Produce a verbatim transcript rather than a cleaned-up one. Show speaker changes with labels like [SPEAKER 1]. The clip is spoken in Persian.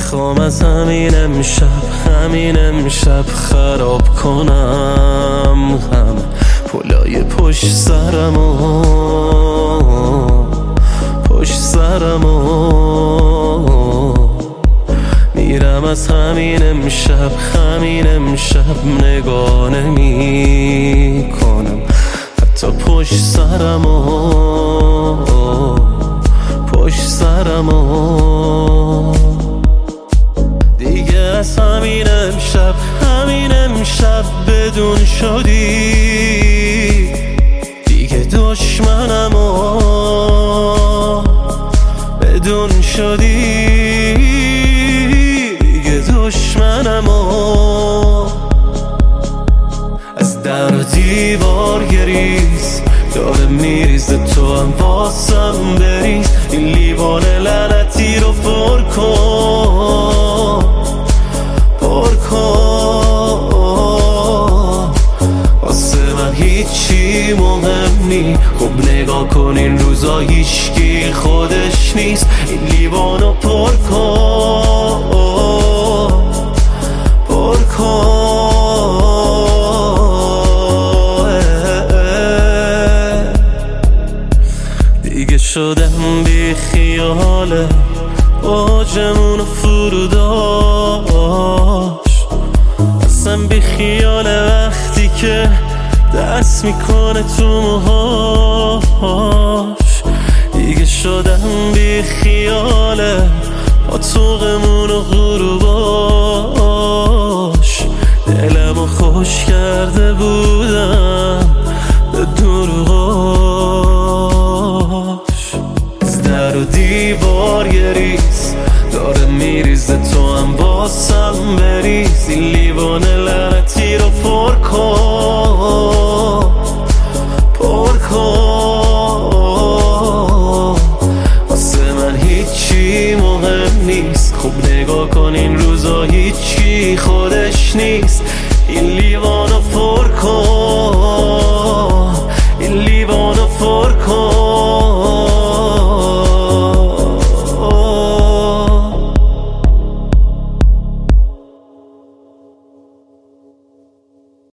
[SPEAKER 1] میخوام از همین امشب همین امشب خراب کنم هم پلای پشت سرمو پشت سرمو میرم از همین امشب همین امشب نگاه نمی کنم حتی پشت سرمو پشت سرمو دیگه از همین امشب همین امشب بدون شدی دیگه دشمنمو بدون شدی دیگه دشمنمو از در و دیوار گریز داره میریزه تو هم واسم بریز این لیوان لعنتی رو پر کن پر کن واسه من هیچی مهم نی خب نگاه کن این روزا هیچکی خودش نیست این لیوانو پر کن پر کن دیگه شدم بی خیاله اوجمونو فرو داشت اصلا بی خیاله وقتی که دست میکنه تو موهاش دیگه شدم بی خیاله با طوقمونو غروباش دلمو خوش کرده بودم به دروغاش از در و دیوار گریز داره میریزه تو هم واسم بریز این لیوان لعنتی رو پر کن